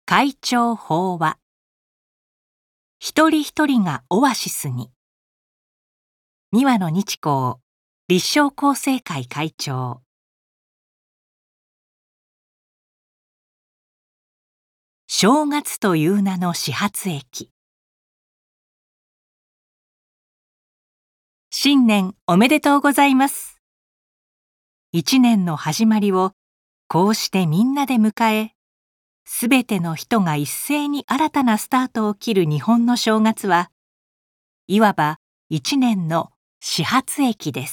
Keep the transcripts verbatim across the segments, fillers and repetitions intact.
会長法話。一人一人がオアシスに。三輪の日光立正厚生会会長。正月という名の始発駅。新年おめでとうございます。一年の始まりをこうしてみんなで迎え、すべての人が一斉に新たなスタートを切る日本の正月は、いわば一年の始発駅です。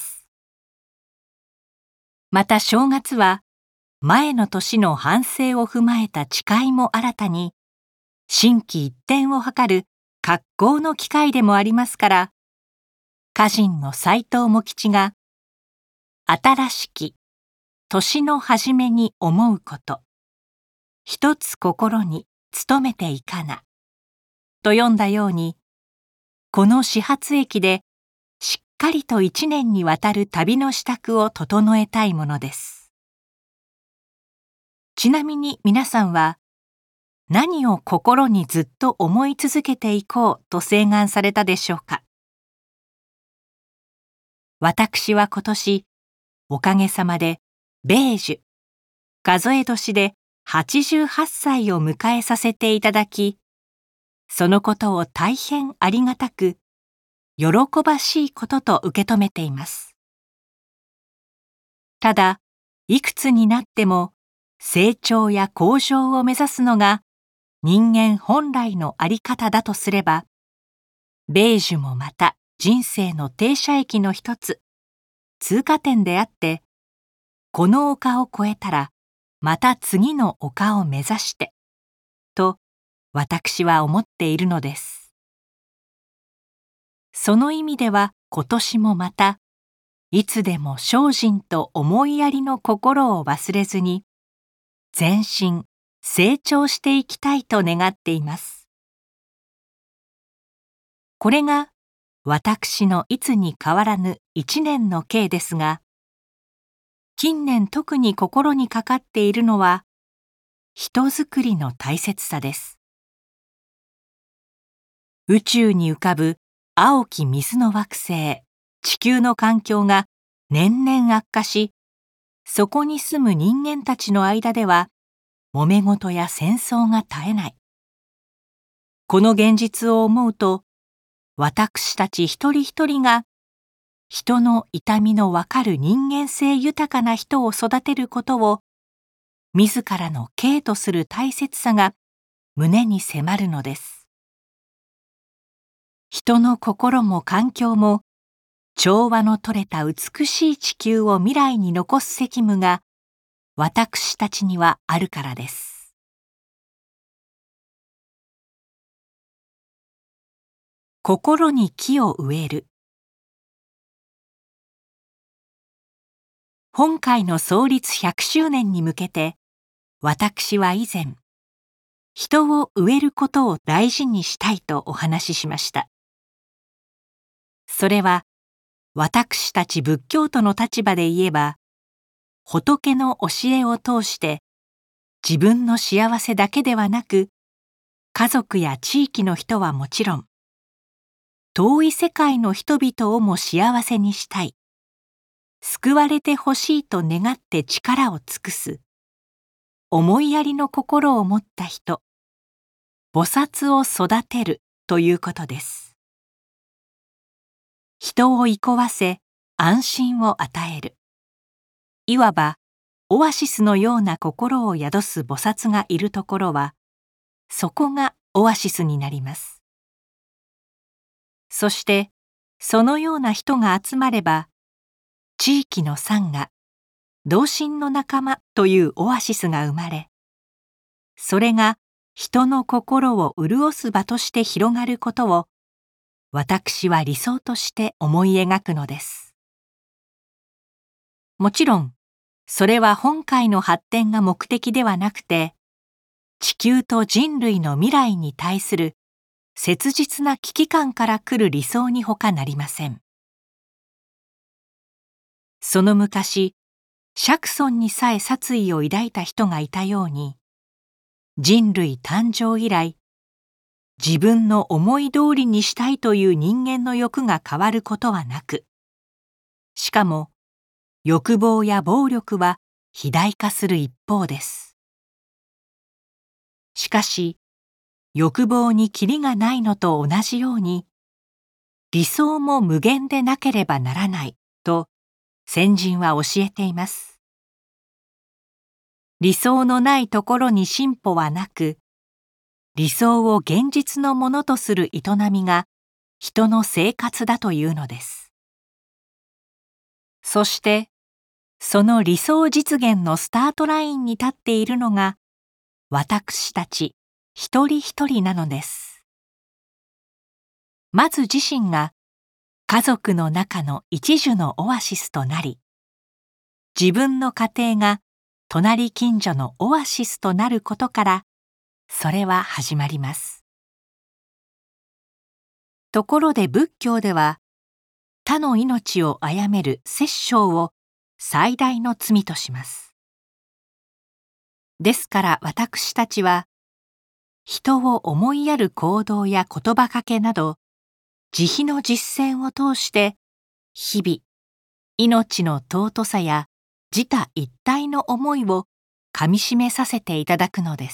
また正月は、前の年の反省を踏まえた誓いも新たに、心機一転を図る格好の機会でもありますから、歌人の斎藤茂吉が、新しき年の初めに思うこと、一つ心に努めていかな、と読んだように、この始発駅でしっかりと一年にわたる旅の支度を整えたいものです。ちなみに皆さんは、何を心にずっと思い続けていこうと請願されたでしょうか。私は今年、おかげさまで米寿、数え年ではちじゅうはっさいを迎えさせていただき、そのことを大変ありがたく、喜ばしいことと受け止めています。ただ、いくつになっても成長や向上を目指すのが人間本来のあり方だとすれば、米寿もまた人生の停車駅の一つ、通過点であって、この丘を越えたらまた次の丘を目指して、と私は思っているのです。その意味では今年もまた、いつでも精進と思いやりの心を忘れずに、前進、成長していきたいと願っています。これが私のいつに変わらぬ一年の計ですが、近年特に心にかかっているのは、人づくりの大切さです。宇宙に浮かぶ青き水の惑星、地球の環境が年々悪化し、そこに住む人間たちの間では、揉め事や戦争が絶えない。この現実を思うと、私たち一人一人が、人の痛みのわかる人間性豊かな人を育てることを、自らの刑とする大切さが胸に迫るのです。人の心も環境も、調和の取れた美しい地球を未来に残す責務が、私たちにはあるからです。心に木を植える。本会の創立ひゃくしゅうねんに向けて、私は以前、人を植えることを大事にしたいとお話ししました。それは、私たち仏教徒の立場で言えば、仏の教えを通して自分の幸せだけではなく、家族や地域の人はもちろん、遠い世界の人々をも幸せにしたい、救われてほしいと願って力を尽くす、思いやりの心を持った人、菩薩を育てるということです。人を憩わせ、安心を与える。いわば、オアシスのような心を宿す菩薩がいるところは、そこがオアシスになります。そして、そのような人が集まれば、地域のサンガ、同心の仲間というオアシスが生まれ、それが人の心を潤す場として広がることを、私は理想として思い描くのです。もちろん、それは本会の発展が目的ではなくて、地球と人類の未来に対する切実な危機感から来る理想に他なりません。その昔、釈尊にさえ殺意を抱いた人がいたように、 人類誕生以来、自分の思い通りにしたいという人間の欲が変わることはなく、しかも欲望や暴力は肥大化する一方です。しかし、欲望にキリがないのと同じように、理想も無限でなければならないと先人は教えています。理想のないところに進歩はなく、理想を現実のものとする営みが人の生活だというのです。そして、その理想実現のスタートラインに立っているのが私たち一人一人なのです。まず自身が家族の中の一樹のオアシスとなり、自分の家庭が隣近所のオアシスとなることから、それは始まります。ところで仏教では、他の命を殺める殺生を最大の罪とします。ですから私たちは、人を思いやる行動や言葉かけなど、慈悲の実践を通して、日々、命の尊さや自他一体の思いをかみしめさせていただくのです。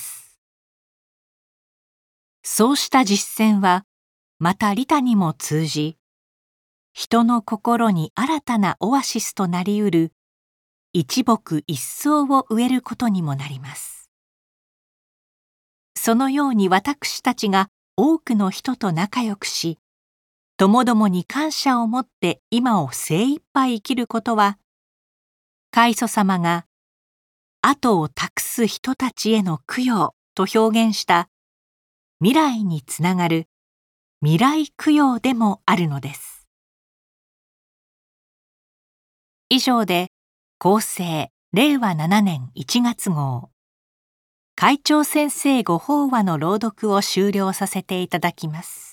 そうした実践は、また利他にも通じ、人の心に新たなオアシスとなりうる一木一草を植えることにもなります。そのように私たちが多くの人と仲良くし、ともどもに感謝を持って今を精一杯生きることは、開祖様が後を託す人たちへの供養と表現した未来につながる未来供養でもあるのです。以上で厚生れいわななねんいちがつ号会長先生ご法話の朗読を終了させていただきます。